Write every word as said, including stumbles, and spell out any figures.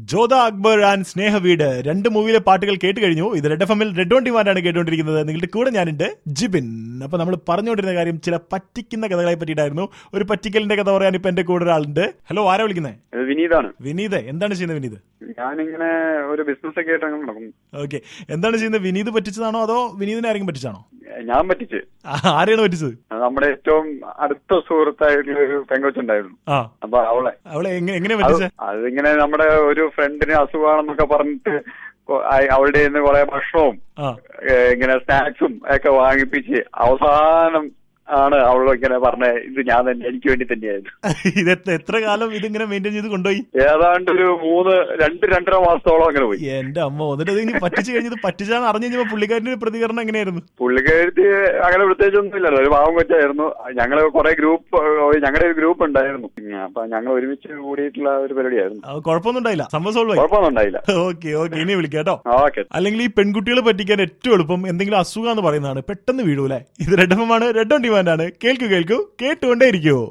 Jodha Akbar and സ്നേഹ വീട് രണ്ട് മൂവിയിലെ പാട്ടുകൾ കേട്ട് കഴിഞ്ഞു. ഇത് റെഡ് എഫ് എമ്മിൽ റെഡ് ഓൺ ഡിമാൻഡാണ് കേട്ടുകൊണ്ടിരിക്കുന്നത്. നിങ്ങളുടെ കൂടെ ഞാനുണ്ട് ജിബിൻ. അപ്പൊ നമ്മൾ പറഞ്ഞുകൊണ്ടിരുന്ന കാര്യം ചില പറ്റിക്കുന്ന കഥകളെ പറ്റിയിട്ടായിരുന്നു. ഒരു പറ്റിക്കലിന്റെ കഥ പറയാൻ ഇപ്പൊ എന്റെ കൂടെ ഒരാളുണ്ട്. ഹലോ, ആരാ വിളിക്കുന്നത്? വിനീതാണ്. വിനീത്, എന്താണ് ചെയ്യുന്നത് വിനീത്? ഞാനിങ്ങനെ ഒരു ബിസിനസ് ഒക്കെ ആയിട്ട് അങ്ങനെ നടക്കും. ഓക്കെ, എന്താണ് ചെയ്യുന്നത്? വിനീത് പറ്റിച്ചതാണോ അതോ വിനീതിനെ ആരെങ്കിലും പറ്റിച്ചാണോ? ഞാൻ പറ്റിച്ച്. ആരെയാണ് പറ്റിച്ചത്? നമ്മുടെ ഏറ്റവും അടുത്ത സുഹൃത്തായിട്ടുള്ള ഒരു പെങ്കൊച്ചുണ്ടായിരുന്നു. അപ്പൊ അവളെ അവളെ എങ്ങനെ പറ്റിച്ച? അതിങ്ങനെ നമ്മുടെ ഒരു ഫ്രണ്ടിന് അസുഖമാണെന്നൊക്കെ പറഞ്ഞിട്ട് അവളുടെ നിന്ന് കുറെ ഭക്ഷണവും ഇങ്ങനെ സ്നാക്സും ഒക്കെ വാങ്ങിപ്പിച്ച് അവസാനം ആണ് അവളിങ്ങനെ പറഞ്ഞ ഇത് ഞാൻ തന്നെ എനിക്ക് വേണ്ടി തന്നെയായിരുന്നു. ഇത് എത്ര കാലം ഇതിങ്ങനെ മെയിൻറ്റെയിൻ ചെയ്ത് കൊണ്ടുപോയി? ഏതാണ്ട് ഒരു മൂന്ന് രണ്ട് രണ്ടര മാസത്തോളം അങ്ങനെ പോയി. എന്റെ അമ്മ, എന്നിട്ട് ഇത് പറ്റിച്ചു കഴിഞ്ഞത് പറ്റിച്ചാന്ന് അറിഞ്ഞു കഴിഞ്ഞപ്പോ പുള്ളിക്കാരന്റെ പ്രതികരണം എങ്ങനെയായിരുന്നു? പുള്ളിക്കാരത്തി അങ്ങനെ പ്രത്യേകിച്ചൊന്നും ഇല്ലല്ലോ, ഒരു പാവം കൊച്ചായിരുന്നു. ഞങ്ങള് കുറെ ഗ്രൂപ്പ് ഞങ്ങളുടെ ഒരു ഗ്രൂപ്പ് ഉണ്ടായിരുന്നു. അപ്പൊ ഞങ്ങൾ ഒരുമിച്ച് കൂടിയിട്ടുള്ള ഒരു പരിപാടിയായിരുന്നു. കുഴപ്പമൊന്നും ഉണ്ടായില്ല, സംഭവം സോൾവ് ആയി. കുഴപ്പമൊന്നും ഉണ്ടായില്ല. ഓക്കെ ഓക്കെ, ഇനി വിളിക്കാട്ടോ. ഓക്കെ. അല്ലെങ്കിൽ ഈ പെൺകുട്ടികളെ പറ്റിക്കാൻ ഏറ്റവും എളുപ്പം എന്തെങ്കിലും അസുഖം എന്ന് പറയുന്നതാണ്. പെട്ടെന്ന് വീഴൂലേ? ഇത് റെഡ് എഫ് എം ആണ്, റെഡ് ഓൺ ഡിമാൻഡ് ആണ്. കേൾക്കൂ കേൾക്കൂ കേട്ടുകൊണ്ടേ ഇരിക്കുവോ.